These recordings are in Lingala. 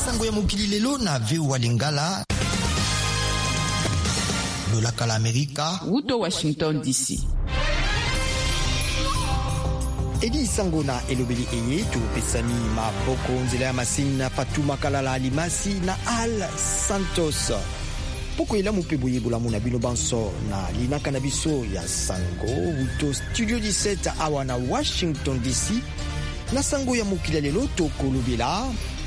sango ya mokili lelo na VOA Lingala lolaka la Amerika Wuto Washington DC. Edi sango na elobeli eye tupesani maboko nzela ya masina Fatuma Kalala Alimasi na Al Santos. Poko ila mupebu yebola muna bino banso na linaka na biso ya sango Wuto Studio 17 awa na Washington DC na sango ya mokili lelo tokolobela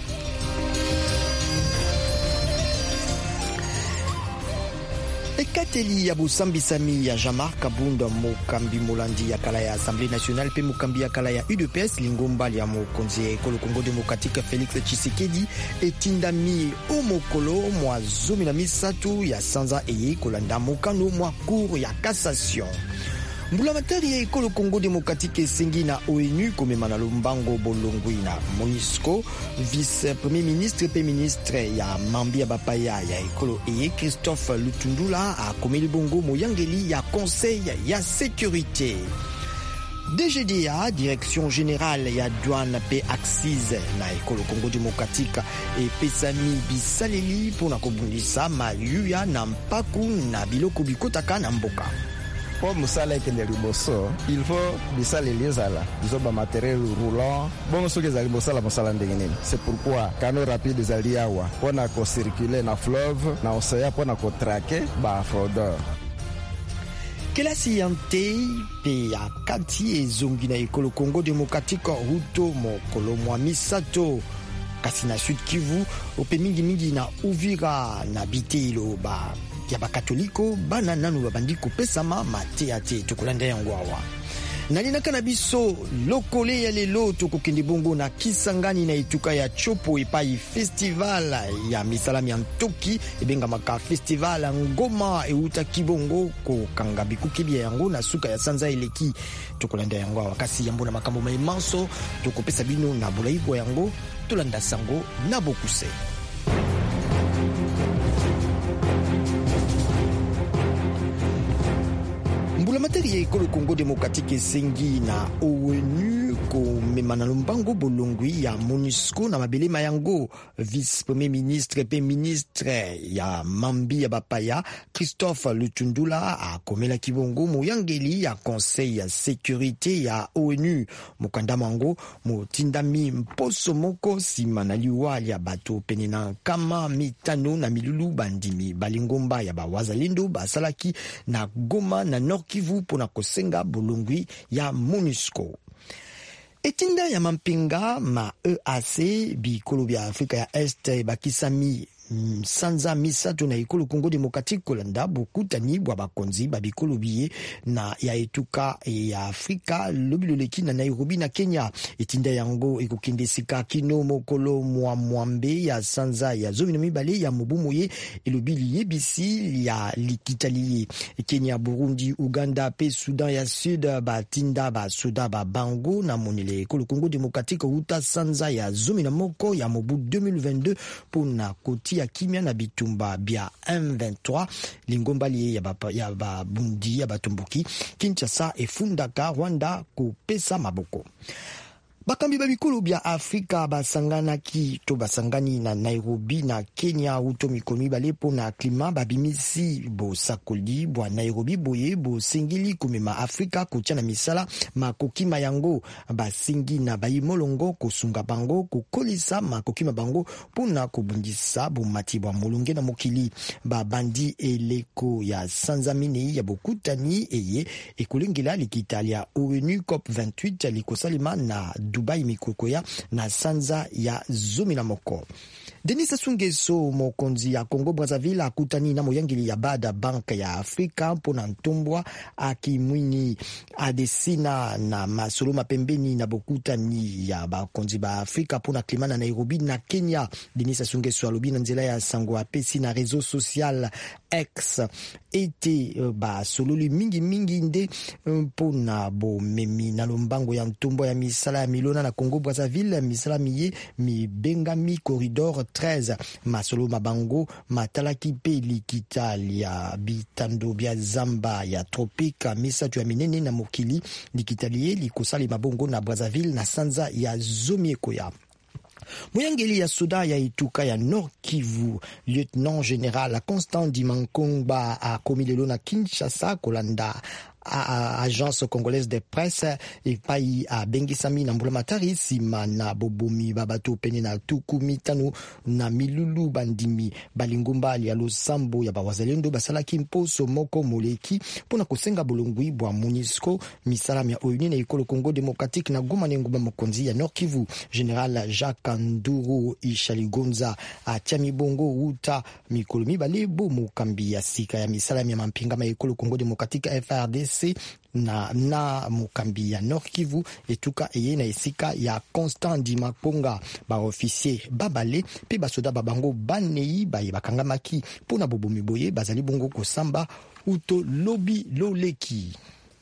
ekateli ya bosambisami ya Jean-Marc Kabunda mokambi molandi ya kala ya Assemblée nationale pe mokambi ya kala ya UDPS lingomba ya mokonzi ekolo Congo démocratique Félix Tshisekedi etindami o mokolo mwa 13 ya sanza eye kolanda mokano mwa cour ya cassation. Mbulamatari ya ekolo Congo démocratique esengi na ONU komema na lombango bolongwi na MONUSCO. Vice-premier ministre pe ministre ya mambi ya bapaya ya ekolo eye Christophe Lutundula akomeli bongo moyangeli ya conseil ya sécurité. DGDA, Direction Générale ya Douane pe Axis na ekolo Congo démocratique epesami bisaleli mpona kobundisa mayuya na mpaku na biloko bikotaka na mboka. Po musala ekende liboso, il faut bisaleli ezala zoba matériel roulant bongo soki ezali bosala mosala ndenge nini. C'est pourquoi kano rapide ezali awa mpona kocircule na fleuve na océan mpona kotrake bafraudeur. Kelasi yante pe ya kati ezongi na ekolo Congo démocratique ruto mokolo mwa misato kasi na Sud Kivu ope mingi na Uvira na Bitelo ba ya bakatoliko bana nanu babandi kopesama mateate tokolanda yango awa. Nalinaka na biso lokole ya lelo tokokende bongo na Kisangani na etuka ya Chopo epai festival ya misalami ya ntoki ebengamaka festival ngoma euta kibongo kokanga bikuki bia yango na suka ya sanza eleki tokolanda yango awa kasi yambo na makambo maimanso tokopesa bino na bolaibwa yango tolanda sango na bokuse. Mbulamatari ya ekolo Congo démocratique esengi na ONU komema na lombango bolongwi ya MONUSCO na mabele mayango. Vice-premier ministre pe ministre ya mambi ya bapaya Christophe Lutundula akomela kibongo moyangeli ya conseil ya sécurité ya ONU. Mokanda mango motindami mposo moko sima na liwali ya bato pene na kama mitano na milulu bandimi balingomba ya bawazalendo basalaki na Goma na Nord Kivu pona kosenga bolongwi ya MONUSCO. Etinda ya mampinga ma EAC bikolo bya Afrika ya Este bakisami sanza misato na ekolo Congo démocratique kolanda bokutani bwa bakonzi babikolo biye na ya etuka ya Afrika lobiloleki na Nairobi na Kenya. Etinda yango ekokende sika kino mokolo mwambe ya sanza ya 12 ya mobumoye elobili yebisi ya likitaliye. Kenya, Burundi, Uganda pe Sudan ya Sud batinda ba soda ba bango na monele ekolo Congo démocratique uta sanza ya 11 ya mobu 2022 pona koti ya kimia na bitumba bia M23 lingomba liye ya babundi ya batomboki Kinshasa efundaka Rwanda kopesa maboko. Bakambi babikolo bya Afrika basanganaki to basangani na Nairobi na Kenya uto mikono balepo na klima babimisi bo sakoli bwa Nairobi boye bo singili komema Afrika kotia misala makokima yango basingi na bayimolongo kosunga bango kokolisa makokima bango pona kobundisa bo matibwa molunge na mokili babandi eleko ya sanzamini ya bokutani eye ekolengela likitalia ONU COP28 likosalima na Dubai mikokoya na sanza ya 11. Denis Sassou Nguesso mokonzi ya Congo Brazzaville akutani na moyangeli ya bada banka ya Afrika mpona ntombwa akimwini adesina na masolo mapembeni na bokutani ya bakonzi ba Afrika mpona klima na Nairobi na Kenya. Denis Sassou Nguesso alobi na nzela ya sango apesi na réseau social X ete ba sololi mingi nde mpona bo memi na lombango ya ntombwa ya misala ya milona na Congo Brazzaville misala miye mibengami corridor 13 masolo mabango matalaki pe likitali ya bitando bya zamba ya tropika misatu ya minene na mokili likitali likosali mabongo na Brazzaville na sanza ya zomieko ya Moyangeli ya soda ya Ituka ya Nord Kivu, lieutenant général Constant Dimankongba a commis lelo na Kinshasa kolanda agence congolaise de presse epai abengisami na mbula matari nsima na bobomi babato pene na tuku mitano na milulu bandimi balingumba ya losambo ya bawazalendo basalaki mposo moko moleki mpona kosenga bolongwi bwa MONUSCO misala ya ONU na ekolo Congo démocratique na Goma na ngumba mokonzi ya Nord Kivu. Général Jacques Nduru Ishaligonza atia mibongo uta mikolo mibale bo mokambi ya sika ya misala ya mampinga ma ekolo Congo démocratique FARDC na mokambi ya Nord Kivu etuka eye na esika ya Constant Dimakonga ba officier babale pe basoda babango banei baye bakangamaki pona bobomi boye bazali bongo kosamba uto lobi loleki.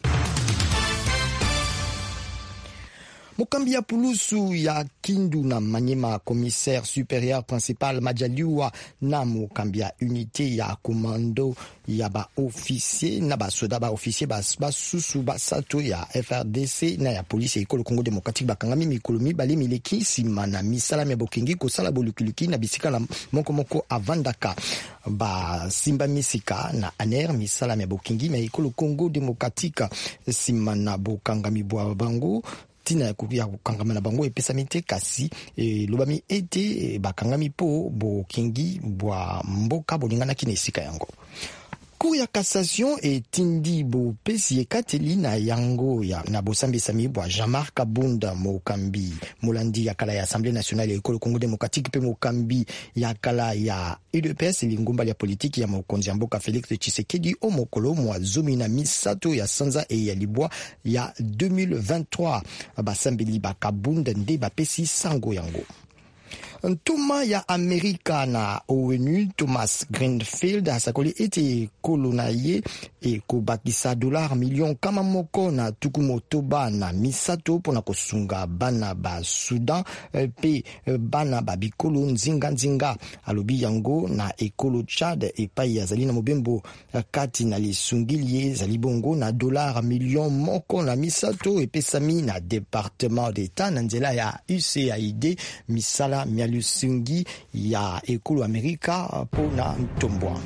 Mokambi ya pulusu ya Kindu na Manyema, commissaire supérieur principal Majaliwa na mokambi ya unité ya commando ya ba officier na basoda ba officier basusu basato ya FRDC na ya police ya ekolo Congo démocratique bakangami mikolo mibale mileki nsima na misala ya bokengi kosala bolukiliki na bisika na moko avandaka ba simba misika na aner misala ya bokengi na ekolo Congo démocratique nsima na bokangami bwa bango tina ya kukangama na bango epesami te kasi lobami ete bakangami po bokengi bwa mboka bolinganaki na esika yango. Cour ya cassation etindi bopesi ekateli na yango ya na bosambisami bwa Jean-Marc Kabunda mokambi molandi ya kala ya Assemblée nationale ya ekolo Congo démocratique pe mokambi ya kala ya UDPS lingumba ya politiki ya mokonzi ya mboka Félix Tshisekedi o mokolo mwa zomi na misato ya sanza e ya libwa ya 2023 basambeli bakabunda nde bapesi sango yango. Ntuma ya Amerika na ONU Thomas Greenfield asakoli ete ekolo na ye ekobakisa $1 million kama moko na tuku motoba na misato pona kosunga bana ba Sudan pe bana ba bikolo nzinga alobi yango na ekolo Chad epai yazali na mobembo kati na lisungili zali bongo na $1 million moko na misato epesami na département d'état na nzela ya USAID misala lusungi ya ekolo Amerika pona ntombwa.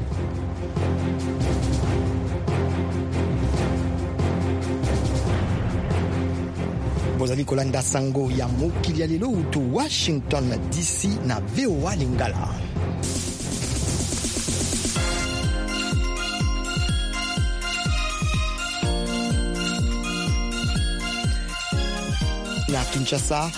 Bozali kolanda sango ya mokili ya lelo uto Washington DC na VOA Lingala. Na Kinshasa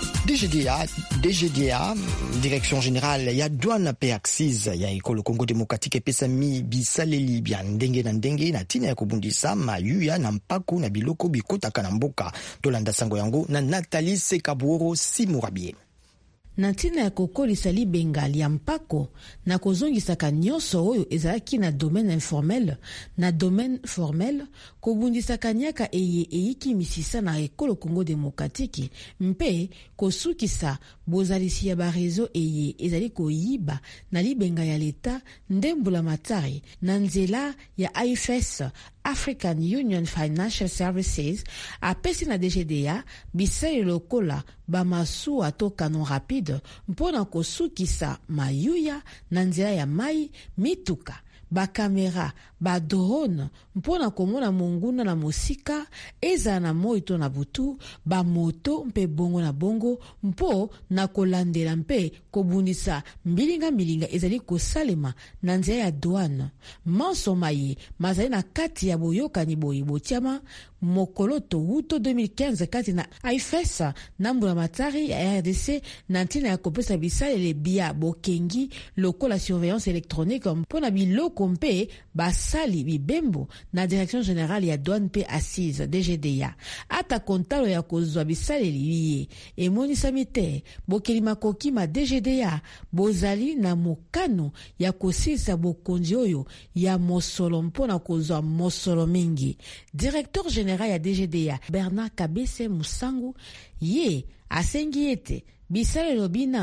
DGDA, Direction Générale ya Douane pe Axis ya ekolo Congo démocratique epesami bisaleli bya ndenge na ndenge na tina ya kobundisa mayuya na mpaku na biloko bikotaka na mboka. Tolanda sango yango na Nathalie Sekaburo Simurabie. Na ntina ya kokolisa libengali ya mpako na kozongisaka nyonso oyo ezalaki na domaine informel na domaine formel kobundisaka nyaka eyiki misisa na ekolo Congo démocratique mpe kosukisa bozalisi ya barezo ezali koyiba na libenga ya leta ndembula matari na nzela ya AFS African Union Financial Services apesi na DGDA bisale lokola bamasuwa to canon rapide mpona kosukisa mayuya na nzela ya mai mituka bakamera badrone mpona komona monguna na mosika eza na moi to na butu bamoto mpe bongo na bongo mpo na kolandela mpe kobundisa mbilinga ezali kosalema na nzela ya douane manso maye mazali na kati ya boyokani boyi botiama mokolo to wuto 2015 kati na AFS na mbula matari ya RDC na ntina ya kopesa bisalele bia bokengi lokola surveillance électronique mpona biloko mpe basali bibembo na Direction Générale ya Douane pe Assise DGDA ata kontalo ya kozwa bisaleli biye emonisami te bokeli makoki ma DGDA bozali na mokano ya kosilisa bokonzi oyo ya mosolo mpona kozwa mosolo mingi. Directeur Général ya DGDA Bernard Kabese Musangu ye asengi ete bisalelo bina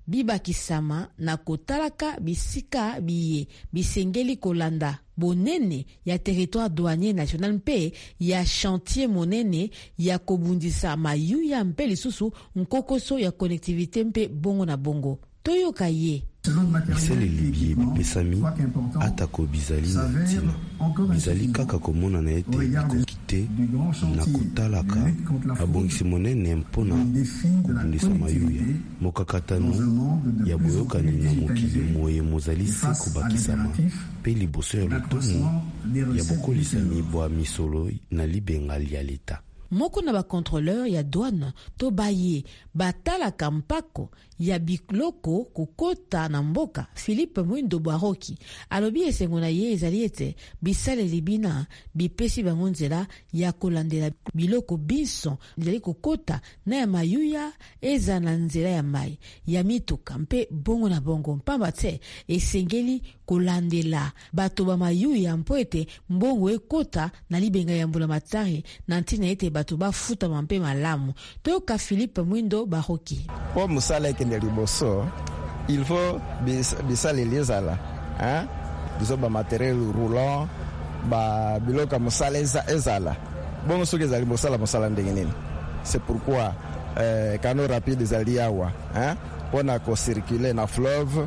bibakisama na kotalaka bisika biye bisengeli kolanda bonene ya territoire douanier national mpe ya chantier monene ya kobundisa mayuya mpe lisusu nkokoso ya connectivité mpe bongo na bongo. Toyoka ye bisaleli biye bipesami atako bizali na ntina bizali kaka komona na ete ekoki te na kotalaka mabongisi monene mpona kobundisa mayuya. Mokakatano ya boyokani na mokili moye mozali se kobakisama mpe liboso ya lotomo ya bokolisami bwa misolo na libengali ya leta. Moko na bakontroleur ya douane to baye batalaka mpako ya biloko kokota na mboka. Philippe Mwindo Baroki alobi esengo na ye ezali ete bisaleli bina bipesi bango nzela ya kolandela biloko biso ezali kokota na ya mayuya eza na nzela ya mai ya mituka mpe bongo na bongo mpamba te esengeli kolandela bato ba mayuya mpo ete mbongo ekota na libenga ya mbula matari na ntina ete bato bafuta mpe malamu. Toyoka Philippe Mwindo Baroki. Po musala ekende liboso, il faut bisaleli ezala. Biso ba matériel roulant, ba biloka musala ezala. Bongo soki ezali mosala ndenge nini. C'est pourquoi canaux rapides ezali awa. Pona ko circuler na fleuve,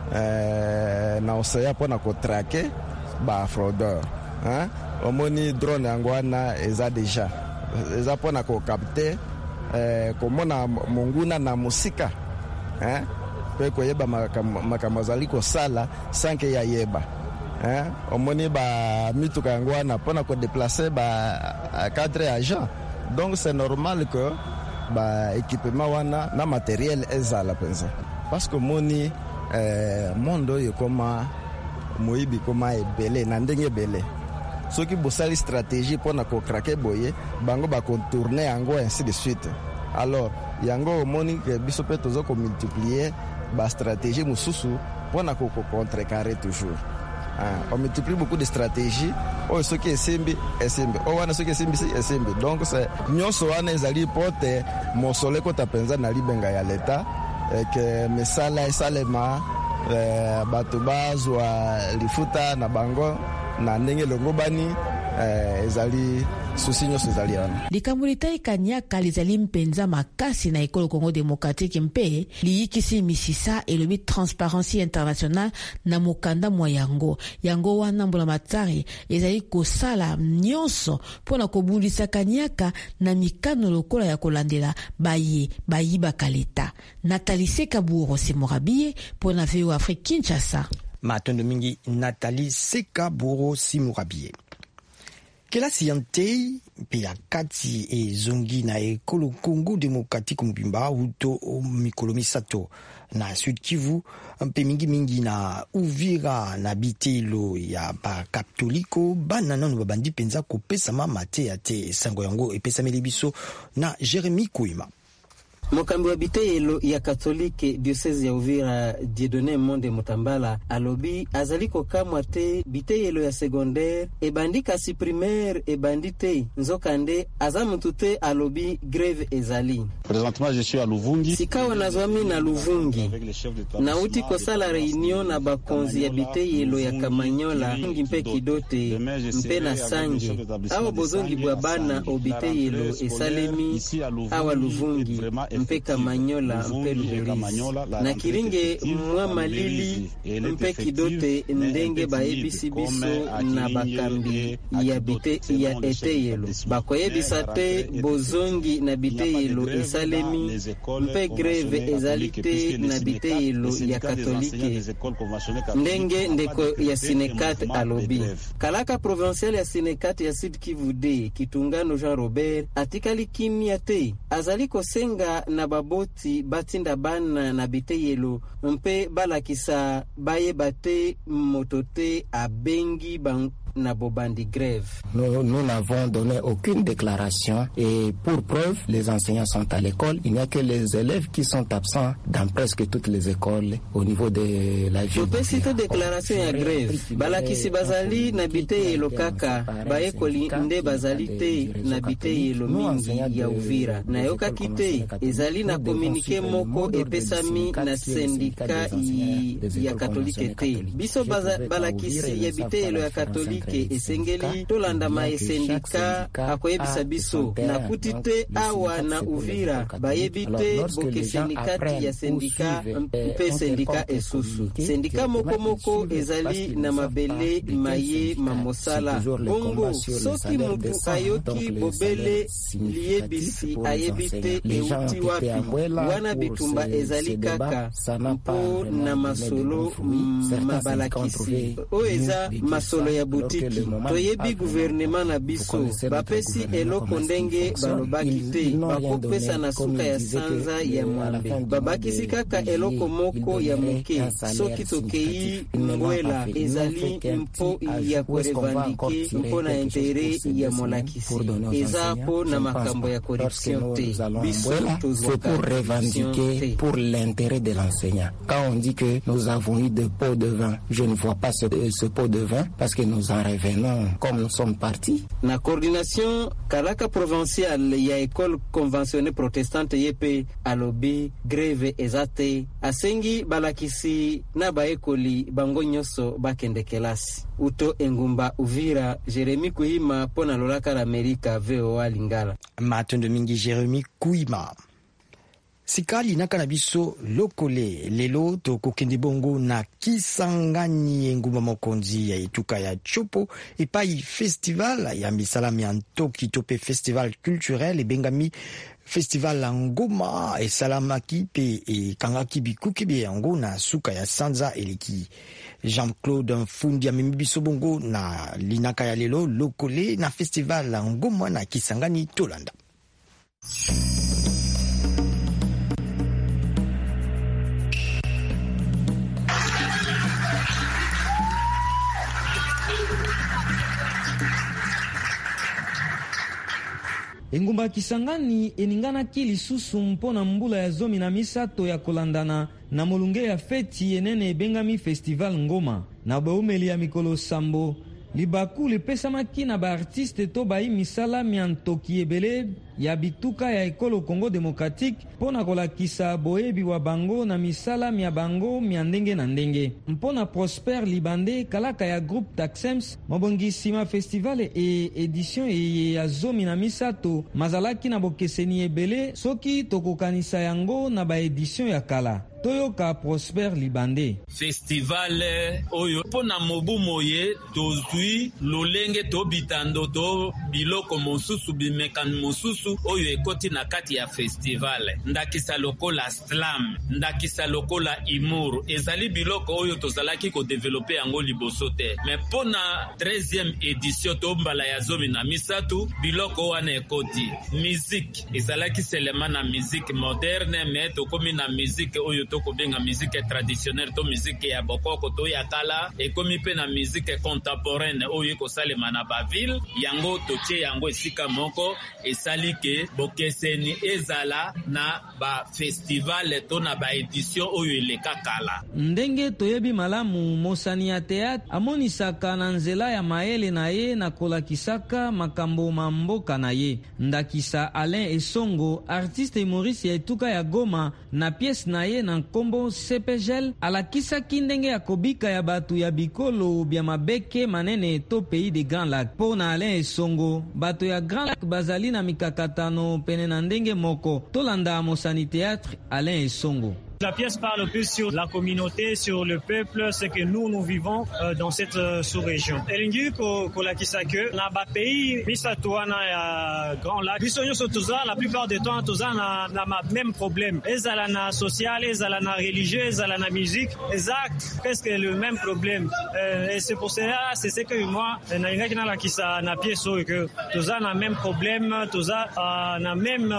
na océan pona ko traquer ba fraudeur. Omoni drone yango wana eza deja. Eza pona ko capter komona monguna na musika pe koyeba makambo azali kosala sanke ya yeba omoni ba mituka yango wana pona ko déplacer ba cadre agent. Donc c'est normal que ba équipement wana na matériel ezala penza parce que moni mondo yekoma moyibi koma ebele na ndenge ebele. Soki bosali stratégie pour na ko craquer boye bango ba contourner yango ainsi de suite. Alors yango moni que biso pe tozo ko multiplier ba stratégie mususu pour na ko contrecarrer toujours. On multiplie beaucoup de stratégies. O soki esembi o wana soki esembi. Donc c'est nyoso wana ezali pote mosole ko tapenza na libenga ya leta que mesala esalema bato bazwa lifuta na bango na ndenge longobani ezali susi nyonso ezali wana. Likambo litayikaniaka lizali mpenza makasi na ekolo Congo Démocratique mpe liyikisi misisa elobi Transparency International na mokanda mwa yango wana mbula matari ezali kosala nyonso mpona kobundisaka niaka na mikano lokola ya kolandela bayibaka leta. Nathalie Sekaburo Simorabie mpona VO Afrique Kinshasa. Matondo mingi Nathalie Sekaburo Simorabie. Kelasi ya ntei mpe ya kati ezongi na ekolo Congo Démocratique mobimba uto mikolo misato na Sud Kivu mpe mingi na Uvira na bitelo ya bakatoliko bana nanu babandi penza kopesama mateya te sango yango epesameli biso na Jeremy Kouima. Mokambi wa biteyelo ya katolike diocese ya Uvira Dieudonné Monde Mutambala alobi azaliko kamwa te biteyelo ya secondaire ebandi kasi primaire ebandi te nzokande azamutu te alobi grève ezali. Présentement je suis à Luvungi. Sikawa nazwami na Luvungi nauti kosala réunion na bakonzi ya biteyelo ya Kamanyola mpe Kidote mpe na Sange awa bozongi bwa bana obiteyelo esalemi awa Luvungi mpe Kamanyola mpe Luberizi na Kiringe mwa Malili mpe Kidote ndenge baebisi biso na bakambi ya bite ya eteyelo bakoyebisa te bozongi na biteyelo esalemi mpe greve ezalite na biteyelo ya katolike ndenge ndeko ya Sinekat alobi. Kalaka provincial ya Sinekat ya Sud Kivu D Kitungano Jean Robert atikali kimia te azali kosenga na baboti batinda bana na biteyelo mpe balakisa baye bate motote abengi na bobandi grève. Nous n'avons donné aucune déclaration et pour preuve, les enseignants sont à l'école. Il n'y a que les élèves qui sont absents dans presque toutes les écoles au niveau de la ville. Topesito déclaration ya grève. Balakisi bazali na biteyelo kaka baekoli nde bazali te na biteyelo mingi ya Uvira. Na yoka kite ezali na communiqué moko epesami na sindika ya katolike te. Biso balakisi ya biteyelo ya katolike esengeli tolanda ma sindika akoyebisa biso na kutite awa na Uvira bayebite boke sindikati ya sindika mpe sindika esusu. Sindika moko ezali na mabele maye mamosala. Bongo soki mutu ayoki bobele liyebisi ayebite euti wapi. Wana bitumba ezali kaka mpo na masolo mabalakisi. Oeza masolo ya butiki. Toyebi gouvernement na biso bapesi eloko ndenge balobaki te. Bakopesa na suka ya sanza ya mwambe. Babakisi kaka eloko moko ya muke. Soki tokei mbwela ezali mpo ya korevandike mpo na intere ya molakisi. Eza po na makambo ya corruption te. C'est pour revendiquer pour l'intérêt de l'enseignant. Quand on dit que nous avons eu des pots de vin, je ne vois pas ce pot de vin parce que nous en revenons comme nous sommes partis. Na coordination kalaka provinciale ya école conventionnée protestante yepe alobi grève ezate asengi balakisi na baekoli bango nyoso bakende kelasi. Uto Engumba Uvira, Jeremy Kuima pona lolaka la Amerika VOA Lingala. Matondo mingi Jeremy Kuima. Sikali na kanabiso lokole lelo to kokende bongo na Kisangani Engumba mokonzi ya etuka ya Chopo epai festival ya misala miantoki tope festival culturel ebengami festival la ngoma esalamaki pe ekangaki bikuki be yango na suka ya sanza eleki. Jean-Claude Mfundi amemibiso bongo na linaka ya lelo lokole na festival la ngoma na Kisangani Tolanda. Engumba Kisangani eninganaki lisusu mpona mbula ya zomi na misato ya kolandana na molunge ya feti enene ebengami festival ngoma na baumeli ya mikolo sambo. Libaku lipesamaki na baartiste to bai misala miantoki ebele ya bituka ya ekolo Congo Démocratique pona kolakisa boyebi wa bango na misala mia bango mia ndenge na ndenge. Mpona Prosper Libande kalaka ya groupe Taxems mabongisima festival e edition ya zomi na misato mazalaki na bokeseni ebele soki tokokanisa yango na ba edition ya kala. Toyoka Prosper Libande. Festival oyo pona mobu moye tozui lolenge to bitando to biloko mosusu bimekan mosusu oyo ekoti na kati ya festival. Ndakisa lokola slam, ndakisa lokola imuru. Ezali biloko oyo tozalaki ko developer yango liboso te. Me pona 13e édition to mbala ya zomi na misatu biloko wana ekoti. Musique ezalaki selema na musique moderne me to komi na musique oyo to kobenga musique traditionnelle to musique ya bokoko to ya kala ekomi pe na musique contemporaine oyo ko salema na ba ville yango totie yango esika moko esali ke bokeseni ezala na ba festival to na ba édition oyo eleka kala. Ndenge toyebi malamu mosani ya théâtre amonisaka na nzela ya maele na ye na kolakisaka makambo mamboka na ye. Ndakisa Alain Esongo, artiste Maurice ya etuka ya Goma na pièce na ye na kombo CPGL alakisaki ndenge ya kobika ya batu ya bikolo bya mabeke manene to pays de Grand Lac. Po na Alain Esongo, batu ya Grand Lac bazali na mikakatano pene na ndenge moko. Tolanda mosani théâtre Alain Esongo. La pièce parle plus sur la communauté, sur le peuple, ce que nous vivons dans cette sous-région. Elingi kolakisake na ba pays misatuana ya Grand Lac. Bisonyo sotuza la plupart du temps tuza na même problème. Ezala na social, ezala na religieux, ezala na musique, exact, presque le même problème. Et c'est pour cela, c'est ce que moi na ingaki na lakisa na pièce que tuza na même problème, tuza na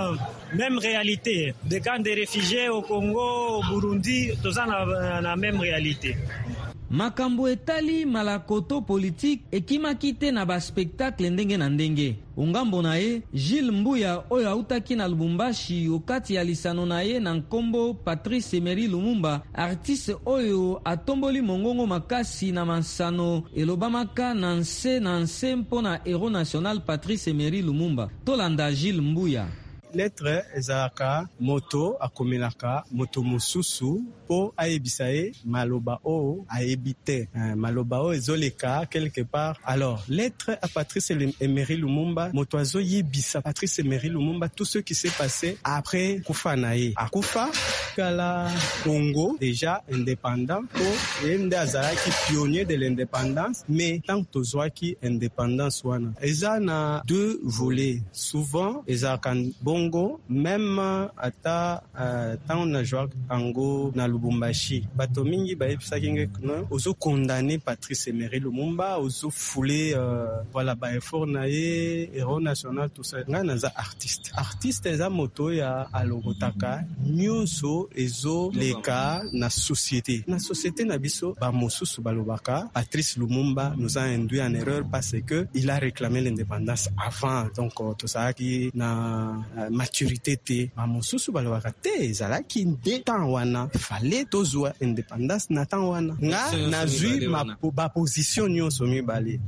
même réalité. Des camps de réfugiés au Congo, au Burundi, tous en la même réalité. makambo etali malakoto politique ekimaki te na baspektakle ndenge na ndenge. Ongambo na ye, Gilles Mbuya oyo autaki na Lubumbashi okati ya lisano na ye na nkombo Patrice Emery Lumumba, artiste oyo atomboli mongongo makasi na masano elobamaka na nse mpona héros national Patrice Emery Lumumba. Tolanda Gilles Mbuya. Lettre ezalaka moto akomelaka moto mosusu po ayebisa ye maloba o ayebite maloba o ezoleka quelque part. Alors lettre à Patrice Emery Lumumba, moto azo yebisa Patrice Emery Lumumba tout ce qui s'est passé après kufa na ye. Akufa kala Congo déjà indépendant po yende azalaki pionnier de l'indépendance, mais tant tozwaki indépendance wana eza na deux volets. Souvent ezalaka bongo même ata tant na joie ango na Lubumbashi bato mingi bayebisaki ngeko ozo condamner Patrice Emery Lumumba, ozo fouler voilà ba effort na ye héros national tout ça. Nga naza artiste eza moto ya alogotaka nyonso ezo leka na société na biso ba mosusu balobaka Patrice Lumumba nous a induit en erreur parce que il a réclamé l'indépendance avant, donc tout ça qui na maturité te ba mosusu balobaka te ezalaki nde temps wana fallait tozwa indépendance na temps wana. Nga nazwi ba position nyonso mibale.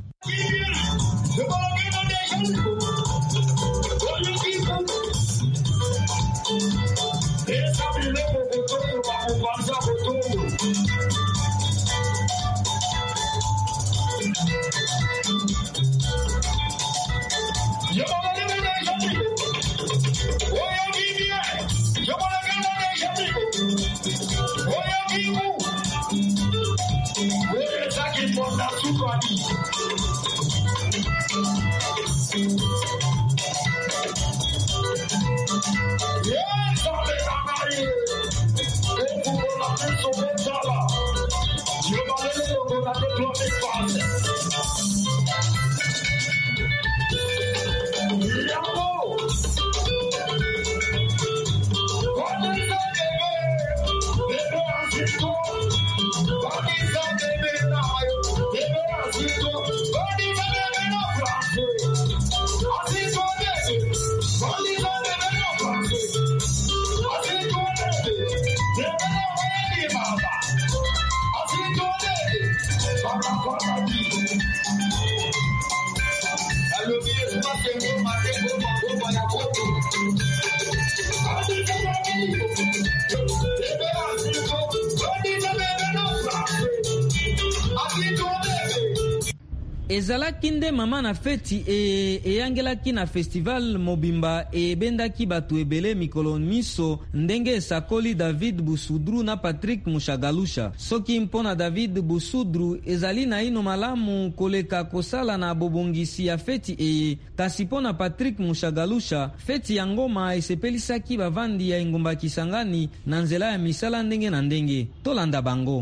Ezalaki nde mama na feti eyangelaki na festival mobimba ebendaki batu ebele mikolo miso ndenge esakoli David Busudru na Patrick Mushagalusha. Soki mpona David Busudru ezali na ino malamu koleka kosala na bobongisi ya feti kasi mpona Patrick Mushagalusha feti ya ngoma esepelisaki bavandi ya Engumba Kisangani na nzela ya misala ndenge na ndenge. Tolanda bango.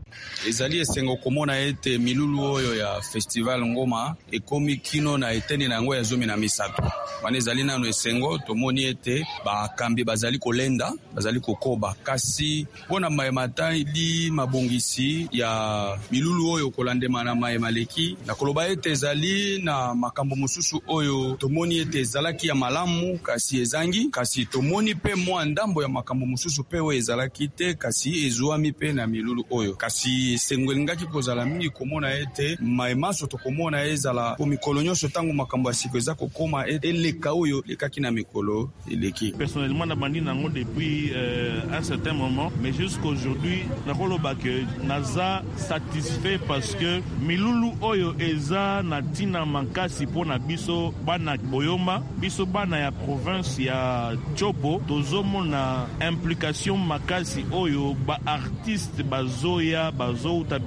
Ezali esengo komona ete milulu oyo ya festival ngoma ekomi kino na eteni na yango ya 13. Wana ezali nano esengo tomoni ete bakambi bazali kolenda, bazali kokoba kasi mpona mayemata idi mabongisi ya milulu oyo kolandema na mayemaleki na koloba ete ezali na makambo mosusu oyo tomoni ete ezalaki ya malamu kasi ezangi, kasi tomoni pe mwa ndambo ya makambo mosusu pe oyo ezalaki te kasi ezwami pe na milulu oyo. Kasi sengwelingaki kozala mingi komona ete maemaso tokomona ezala po mikolo nyonso tango makambo ya siko eza kokoma eleka oyo lekaki na mikolo eleki. Personnellement na bandi nango depuis un certain moment, mais jusqu'aujourd'hui nakoloba ke naza satisfait parce que milulu oyo eza na tina makasi pona biso bana boyoma, biso bana ya province ya Chopo tozomona implication makasi oyo ba artiste bazoya bazouta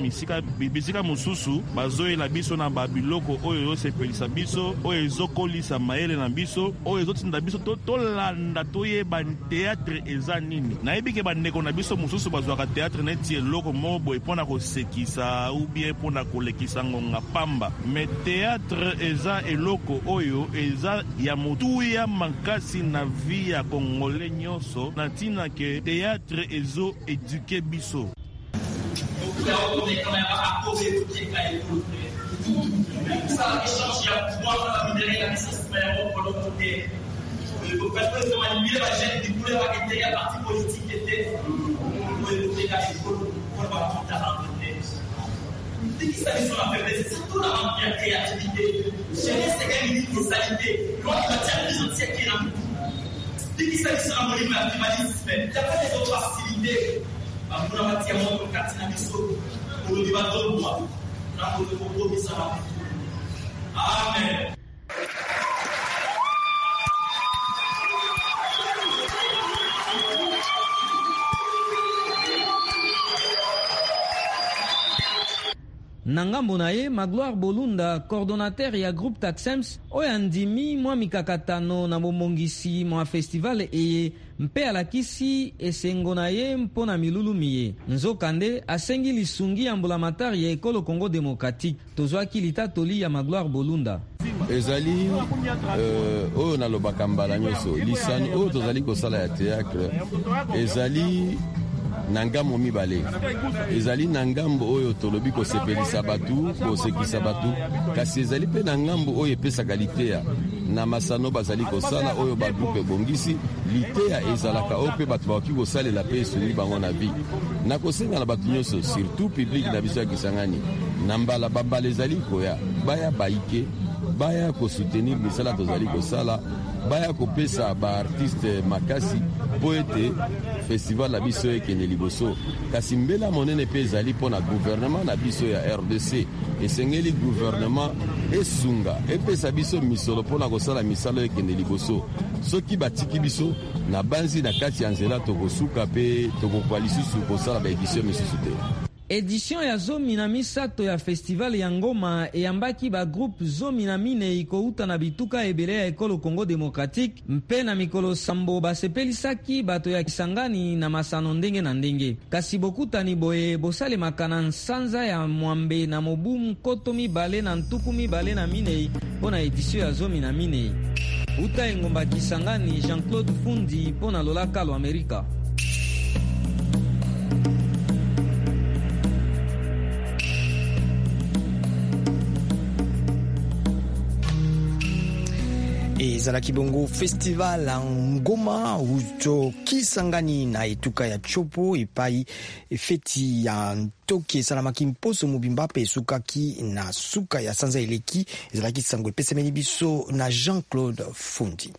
bisika mosusu bazoyela biso na babiloko oyo sepelisa biso oyo ezokolisa mayele na biso oyo ezotinda biso tolanda toyeba théâtre eza nini. Nayebi ke bandeko na biso mosusu bazwaka théâtre neti eloko mobo epona kosekisa ou bien epona kolekisa ngonga pamba, mais théâtre eza eloko oyo eza ya motuya makasi na vie ya Congolais nyonso na tina ke théâtre ezo éduquer biso. Ça échange, il y a pouvoir dans la minérale, la licence pour l'autre côté. Le gouvernement de manipuler la gêne du couleur à l'intérieur, la partie politique était pour écouter la école pour avoir tout à rencontrer. Dès qu'il s'agit sur la faiblesse, c'est surtout la créativité. Jeunesse, c'est une ligne de sanité. L'autre matière plus entière qui est dans le tout. Dès qu'il s'agit sur la molécule, la tribalisme, il n'y a pas les autres facilités. Pour la matière, on va quartier dans le pour le débat de l'eau. Amen. Na ngambo na ye Magloire Bolunda, coordonnateur ya groupe Taxems oyo andimi mwa mikakatano na bomongisi mwa festival eye mpe alakisi esengo na ye mpona milulu miye. Nzokande asengi lisungi ya mbulamatari ya ekolo Congo Démocratique. Tozwaki litatoli ya Magloire Bolunda. Ezali oyo nalobaka mbala nyonso lisano oyo tozali kosala ya théâtre ezali na ngambo mibale. Ezali na ngambo oyo tolobi kosepelisa batu, kosekisa batu, kasi ezali pe na ngambo oyo epesaka liteya na masano bazali kosala oyo bagroupe bongisi liteya ezalaka oyo pe batu bakoki kosalela pe esungi bango na vie. Nakosenga na batu nyonso surtout public na biso ya Kisangani na mbala babala ezali koya baya baike baya kosoutenir misala tozali kosala baya kopesa baartiste makasi po ete festival na biso ekende liboso. Kasi mbela monene pe ezali mpo na gouvernement na biso ya RDC esengeli gouvernement esunga epesa biso misolo mpo na kosala misala ekende liboso. Soki batiki biso na banzi na kati ya nzela tokosuka pe tokokoa lisusu kosala baedisio misusu te. Édition ya zomi na misato ya festival ya ngoma eyambaki ba groupe zomi na mine ikouta na bituka ebele ya ekolo Congo Démocratique mpe na mikolo sambo basepelisaki bato ya Kisangani na masano ndenge na ndenge. Kasi bokutani boye bosalemaka na nsanza ya mwambe na mobu nkoto mibale na ntuku mibale na mine pona édition ya zomi na mine. Uta engomba Kisangani, Jean-Claude Fundi pona Lolaka lo Amerika. Ezalaki bongo festival ngoma uto Kisangani na etuka ya Chopo epai feti ya ntoki esalamaki mposo mobimba pe esukaki na suka ya sanza eleki. Ezalaki sango epesemeli biso na Jean-Claude Fundi.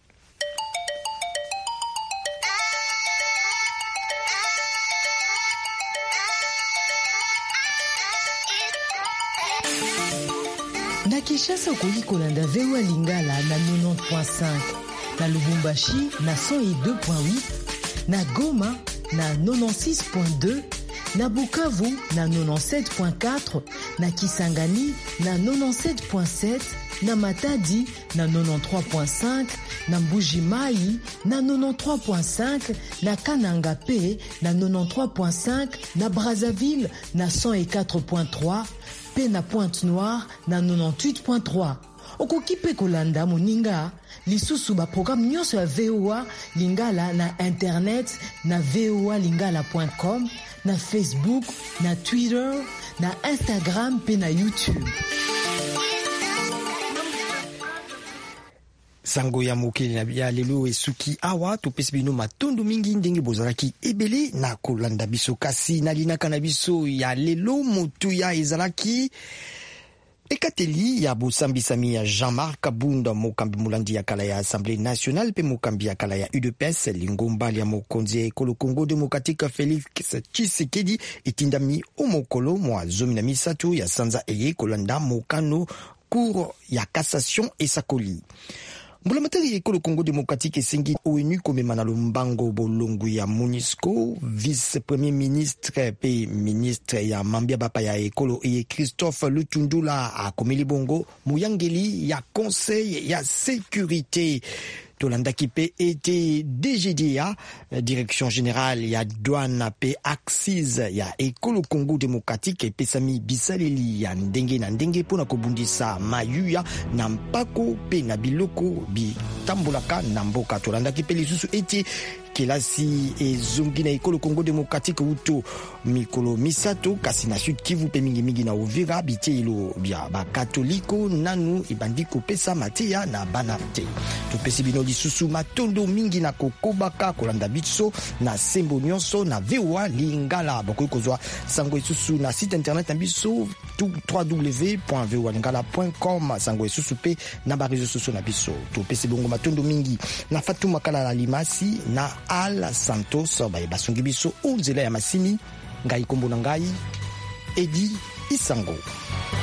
Na Kinshasa okoli kolanda VOA Lingala na 90.5, na Lubumbashi na 102.8, na Goma na 96.2, na Bukavu na 97.4, na Kisangani na 97.7, na Matadi na 93.5, na Mbuji-Mayi na 93.5, na Kananga pe na 93.5, na Brazzaville na 104.3, pe na Pointe-Noire na 98.3. Okoki pe kolanda moninga lisusu ba programme nyonso ya VOA Lingala na internet na voalingala.com, na Facebook, na Twitter, na Instagram pe na YouTube. Sango ya mokili ya lelo esuki awa topesi bino matondo mingi ndenge bozalaki ebele na kolanda biso. Kasi na linaka na biso ya lelo motu ya ezalaki ekateli ya bosambisami ya Jean-Marc Kabunda, mokambi mulandi ya kala ya Assemblée nationale pe mokambi ya kala ya UDPS. Lingomba ya mokonzi ya ekolo Congo Démocratique Félix Tshisekedi etindami omokolo mwa zomi na misato ya sanza eye kolanda mokano cour ya cassation esakoli. Mbulamatari ekolo Congo Démocratique esengi ONU komema na lombango bolongo ya MONUSCO. Vice-premier ministre pe ministre ya mambia bapa ya ekolo eye Christophe Lutundula akomeli bongo muyangeli ya conseil ya sécurité. Tolanda Kipe était DGDA, direction générale ya douane pe axis ya ekolo Congo Démocratique et pesami bisaleli ya ndenge na ndenge pona kobundisa mayuya na mpako pe na biloko bi tambulaka na mboka. Tolanda Kipe lisusu était kelasi ezongi na ekolo Congo Démocratique uto mikolo misato kasi na Sud Kivu pe mingi na Uvira bitelo bia ba katoliko nanu ebandi kopesa mateya na bana te. Topesi bino lisusu matondo mingi na kokobaka kolanda biso na sembo nyonso na VOA Lingala. Bokoki kozwa sango lisusu na site internet na biso www.voalingala.com. sango lisusu pe na ba réseaux sociaux na biso. Topesi bongo matondo mingi na Fatuma Kala la Limasi na Al Santos basungi biso unzela ya masimi ngai kombo na ngai Edi Isango.